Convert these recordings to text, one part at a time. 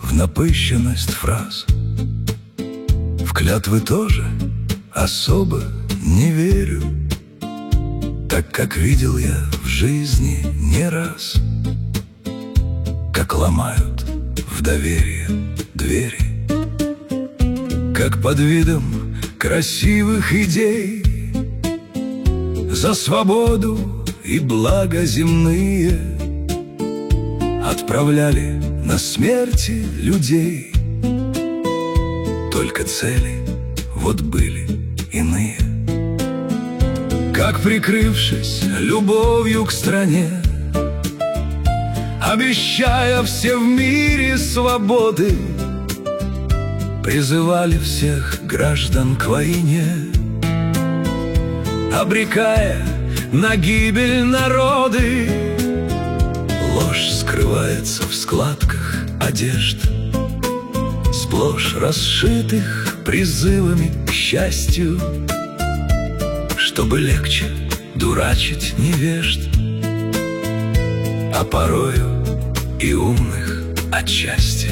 в напыщенность фраз. В клятвы тоже особо не верю, так как видел я в жизни не раз, как ломают в доверие двери, как под видом красивых идей за свободу и благо земные отправляли на смерти людей. Только цели вот были иные. Как прикрывшись любовью к стране, обещая все в мире свободы, призывали всех граждан к войне, обрекая на гибель народы. Ложь скрывается в складках одежд, сплошь расшитых призывами к счастью, чтобы легче дурачить невежд, а порою и умных отчасти.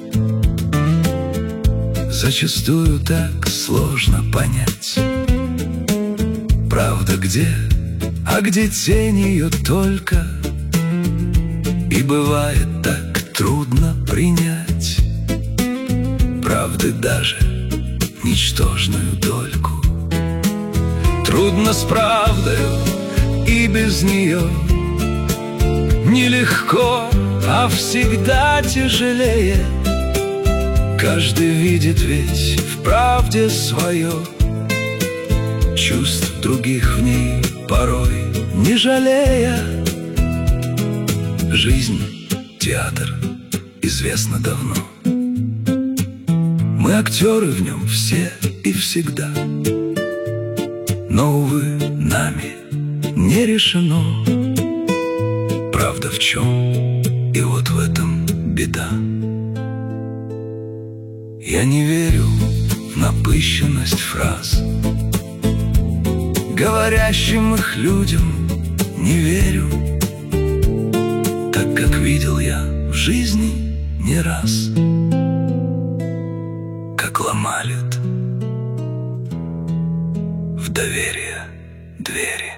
Зачастую так сложно понять, правда где, а где тень ее только. И бывает так трудно принять правды даже ничтожную дольку. Трудно с правдою и без нее, нелегко, а всегда тяжелее. Каждый видит ведь в правде свое, чувств других в ней порой не жалея. Жизнь — театр, известно давно. Мы актеры в нем все и всегда. Но, увы, нами не решено, правда в чем, и вот в этом беда. Я не верю в напыщенность фраз, говорящим их людям не верю, так как видел я в жизни не раз, как ломали в доверие двери.